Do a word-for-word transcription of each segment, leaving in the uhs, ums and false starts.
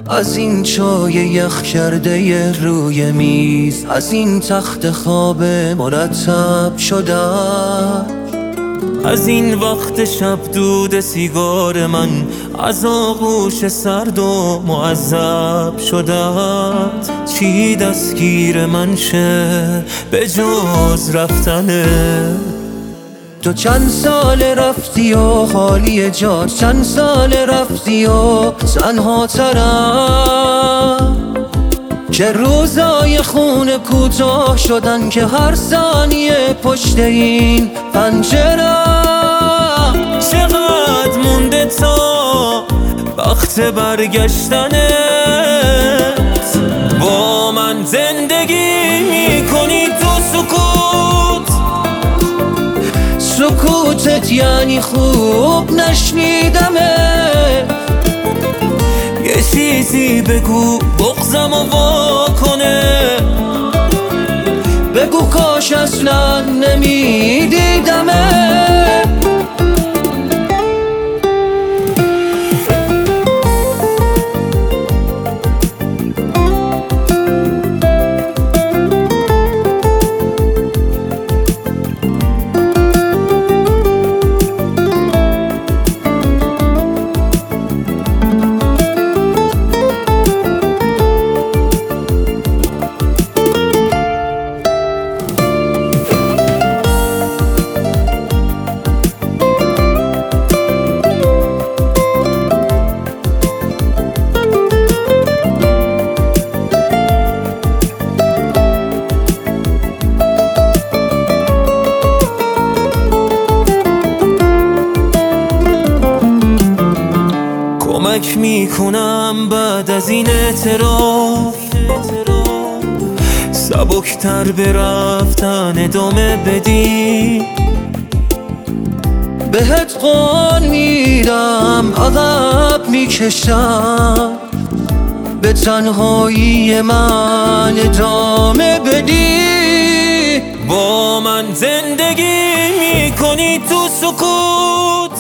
از این چای یخ کرده روی میز، از این تخت خواب مرتب شده، از این وقت شب دود سیگار من از آغوش سرد و معذب شده. چی دستگیر من شه به جز رفتنه؟ تو چند سال رفتی و خالی جات، چند سال رفتی و تنها ترم، که روزای خونه کوتاه شدن که هر ثانیه پشت این پنجره. چقدر مونده تا وقت برگشتنت؟ با من زندگی میکنی تو سکوت، سکوتت یعنی خوب نشنیدمت. یه چیزی بگو بغضم و واکنه، بگو کاش اصلا نمیدیدمت. کمک میکنم بعد از این اعتراف سبکتر به رفتن ادامه بدی. بهت قول میدم عقب میکشم، به تنهایی من ادامه بدی. با من زندگی میکنی تو سکوت،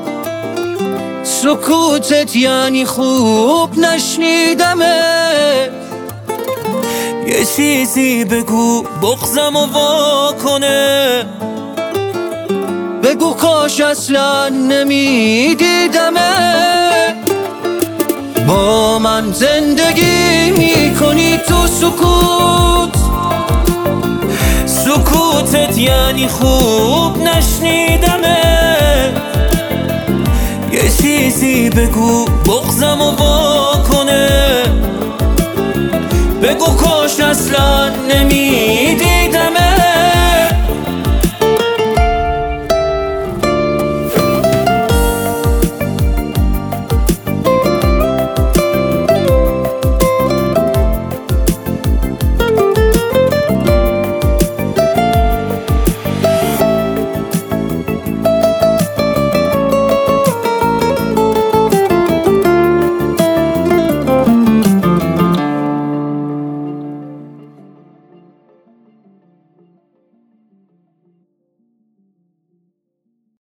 سکوتت یعنی خوب نشنیدمت. یه چیزی بگو بغضم و واکنه، بگو کاش اصلا نمیدیدمت. با من زندگی میکنی تو سکوت، سکوتت یعنی خوب نشنیدمت. یه چیزی بگو بغضم و واکنه، بگو کاش اصلا نمیدیدمت.